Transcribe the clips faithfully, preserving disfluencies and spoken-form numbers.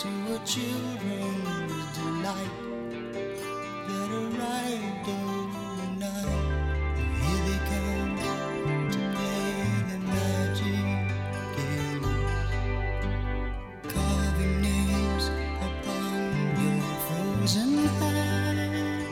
to a children's delight that arrived overnight. Here they come to play the magic game, carving names upon your frozen hand.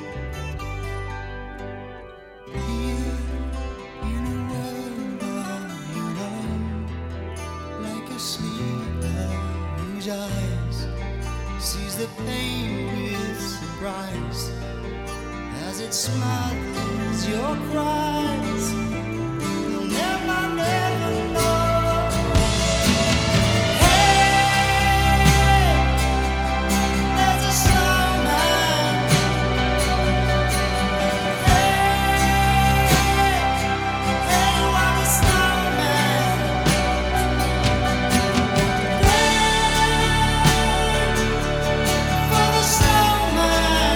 Here in a world of your own, like a sleeper whose eyes sees the pain with surprise as it smothers your cries. You'll never, never know. Hey, there's a snowman. Hey, hey, what a snowman. For the snowman.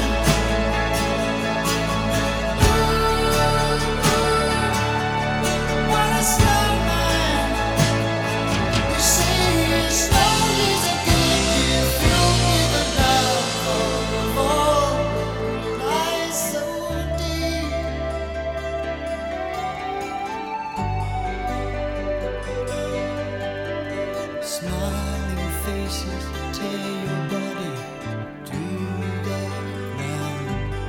What a snowman. You say his snow is a good gift filled with a love for all lies so deep. Smiling faces tear your body to the ground,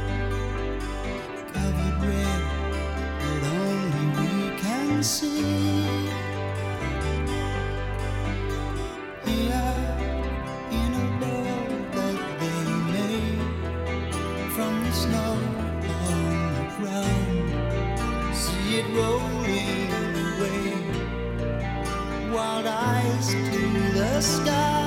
covered red that only we can see. Here in a bowl that they made from the snow on the ground, see it rolling away, wild eyes to the sky.